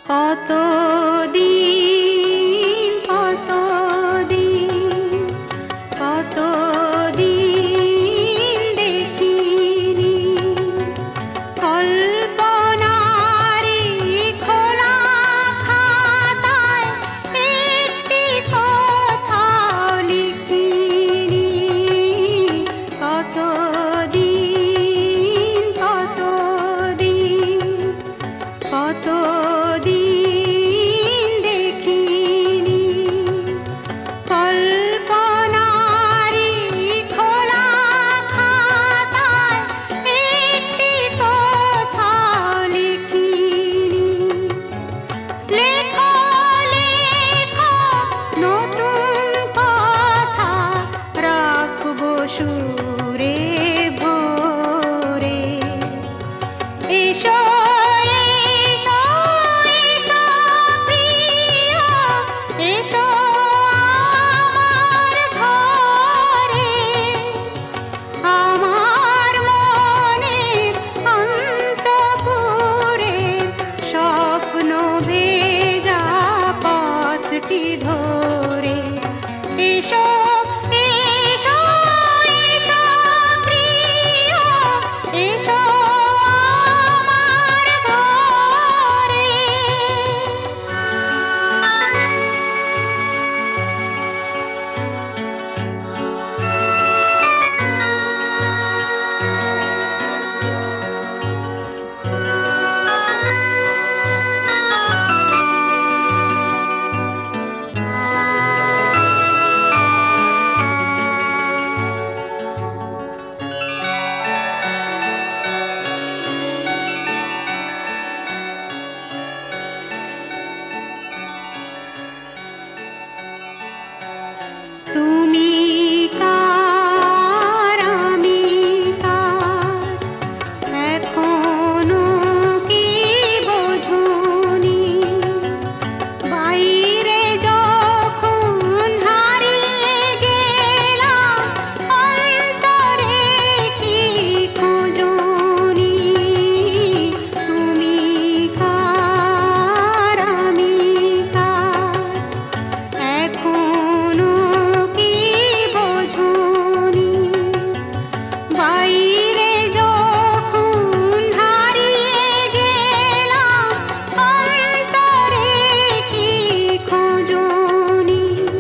কতদিন কতদিন কতদিন দেখিনি কল্পনারি খোলা খাতায় একটি কথাও লিখিনি। কতদিন কতদিন কতদিন দেখিনি কল্পনারি খোলা খাতায় একটি কথাও লিখিনি। লেখো লেখো নতুন কথা রাখবো সুরে ভরে। এসো এসো এসো প্রিয়, এসো আমার ঘরে। আমার মনের অন্তঃপুরে স্বপ্ন ভেজা পথটি ধরে। এসো এসো এসো প্রিয়, এসো আমার ঘরে। তুমি কার আমি কার এখনো কি বোঝনি? বাইরে যখন হারিয়ে গেলাম অন্তরে কি খোঁজনি? তুমি কার আমি কার এখনো কি বোঝনি? বাইরে যখন হারিয়ে গেলাম অন্তরে কি খোঁজনি?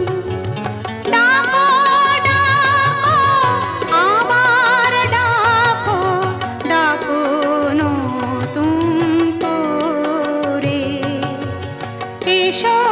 ডাকো ডাকো আবার ডাকো, ডাকো নতুন করে। এসো